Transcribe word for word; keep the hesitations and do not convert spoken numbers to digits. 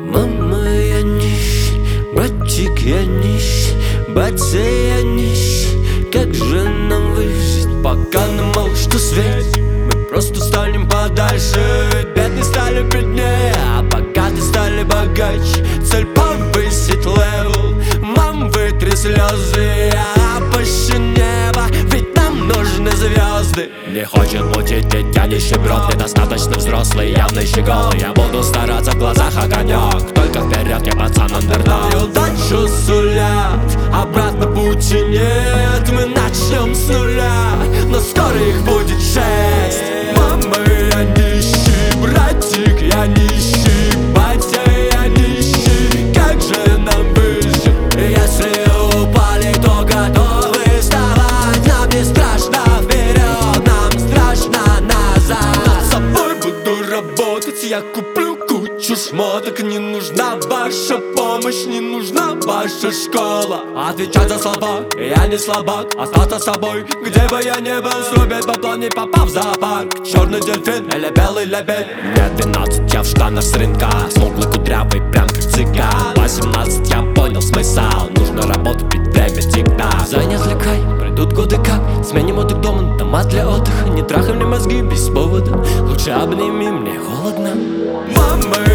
Мама, я нищий, братик, я нищий, батя, я нищий. Как же нам выжить, пока нам мало что светит? Мы просто станем подальше, бедные стали беднее, а богатые стали богаче. Цель повысить левел, мам, вытри слезы, я опущу небо, ведь нам нужны звезды. Не хочет мутить, ведь я нищий брод, недостаточно взрослый, явно еще голый. Я буду стараться, в глазах огонек, только вперед, я пацан андердог. Неудачу сулят, обратно пути нет. Мы начнем с нуля, но скоро их будет шесть. Мама, я нищий, братик, я нищий, батя, я нищий. Как же нам выжить? Если упали, то готовы вставать. Нам не страшно вперед, нам страшно назад. Над собой буду работать, я куплю кучу шмоток. Не нужна ваша помощь, не нужна ваша школа. Отвечать за слова, я не слабак. Остаться собой, где бы я ни был. Срубить бабло, не попав в зоопарк. Черный дельфин или белый лебедь. Мне двенадцать, я в штанах с рынка, смуглый, кудрявый, прям как цыган. Восемнадцать, я понял смысл, нужно работать, ведь время тикает. За не отвлекай, пройдут годы как. Сменим отдых дома, дома для отдыха. Не трахай мне мозги без повода, лучше обними, мне холодно. Мама,